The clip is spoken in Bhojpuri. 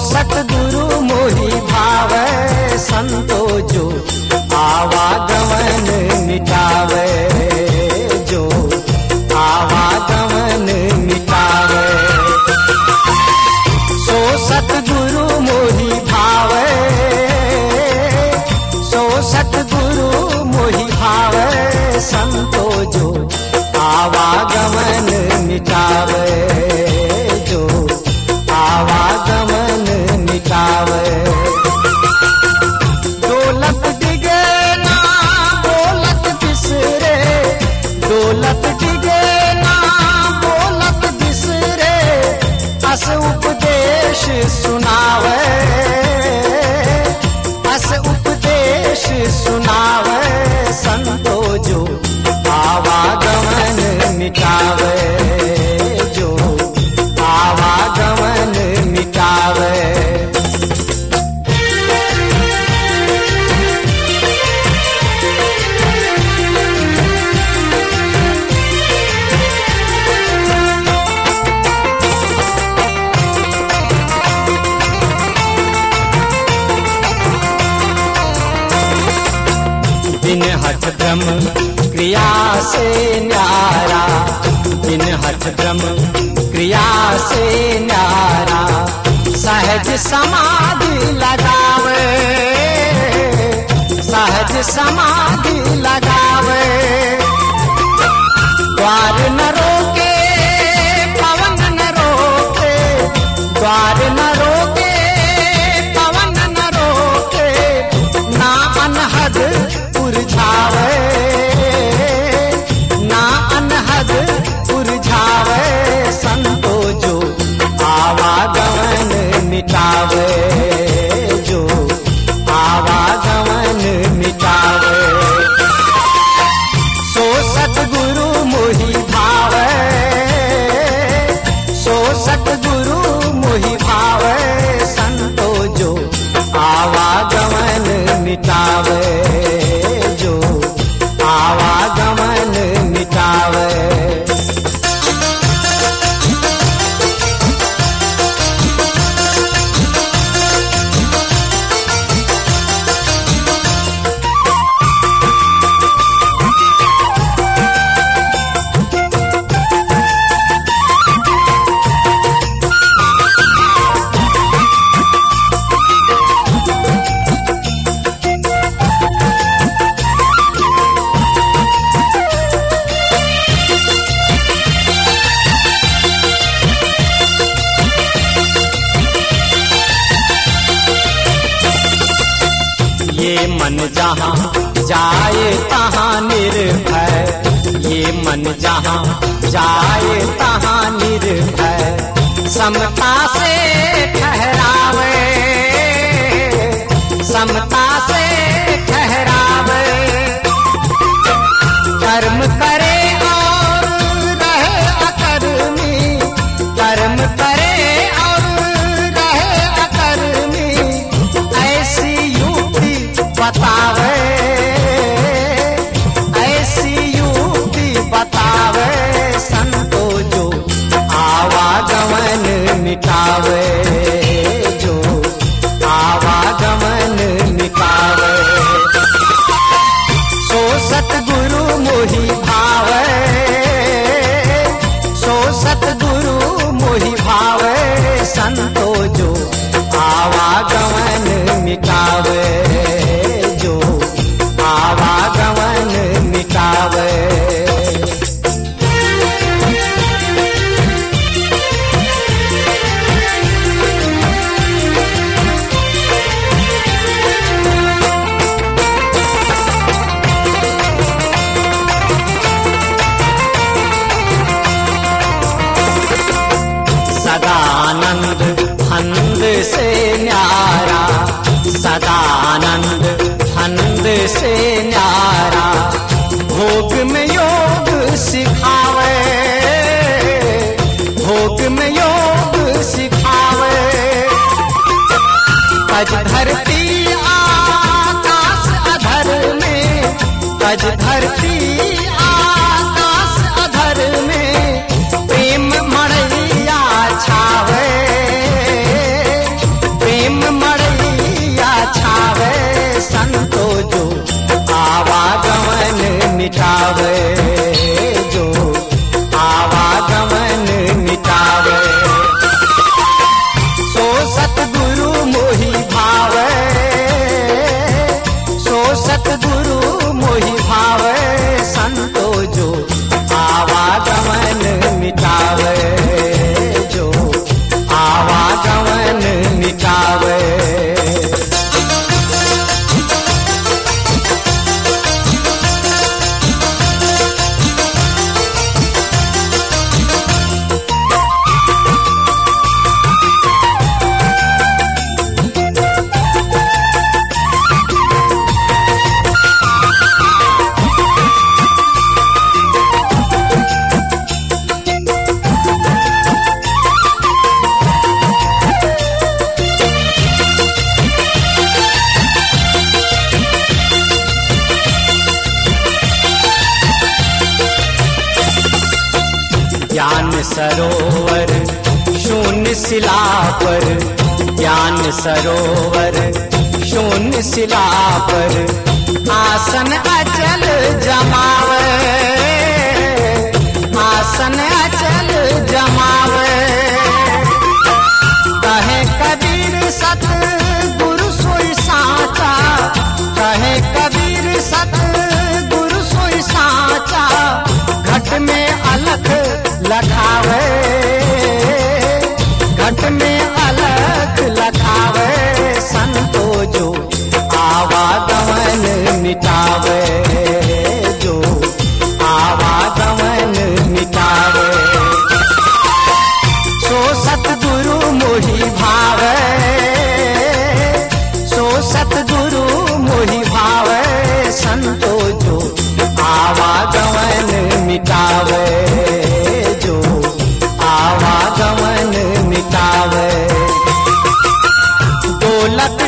सतगुरु मोहि भावै संतो जो आवागमन मिटावे, जो आवागमन मिटावे। सो सतगुरु मोहि भावै, सो सतगुरु मोहि भावै संतो जो आवागमन मिटावे, जो आवागमन मिटावे। दौलत डिगे ना बोलत बिसरे, दौलत डिगे ना बोलत बिसरे, अस उपदेश सुनावे, अस उपदेश सुनावे संतो जो आवागमन मिटावे, जो आवागमन मिटावे। बिन हठ ब्रह्म क्रिया से न्यारा, बिन हठ ब्रह्म क्रिया से न्यारा, सहज समाधि लगावे, सहज समाधि लगावे। द्वार न रोके पवन न रोके, द्वार न रोके पवन न रोके, ना अनहद उलझावे, ना अनहद उलझावे संतो जो आवागमन मिटावे, जो आवागमन मिटावे। सो सतगुरु मोहि भावै, सो सतगुरु मोहि भावै संतो जो आवागमन मिटावे, जो आवागमन मिटावे। ये मन जहाँ जाए तहाँ निर्भय, ये मन जहाँ जाए तहाँ निर्भय, समता से ठहरावे, समता से ठहरावे। कर्म करे और रहे अकर्मी, कर्म करे और रहे अकर्मी, ऐसी युक्ति बतावे, ऐसी युक्ति बतावे संतो जो आवागमन मिटावे, जो आवागमन मिटावे। सो सतगुरु मोहि भावै, सो सतगुरु मोहि भावै संतो जो आवागमन मिटावे, जो आवागमन मिटावे। सदानंद फंद से न्यारा, सदानंद फंद से न्यारा, भोग में योग सिखावे, भोग में योग सिखावे। तज धरती आकाश अधर में, तज धरती आकाश अधर में, प्रेम मड़ैया छावे, सरोवर शून्य शिला पर, ज्ञान सरोवर शून्य शिला पर आसन अचल जमावे, आसन अचल जमावे। कहे कबीर सतगुरु सोई साचा, कहे कबीर सतगुरु सोई साचा, घट में अलख लखावे, घट में अलख लखावे, संतो जो आवागमन मिटावे, जो आवागमन मिटावे। सो सतगुरु मोहि भावे, सो सतगुरु मोहि भावे, संतो जो आवागमन मिटावे, जो आवागमन मिटावे। दौलत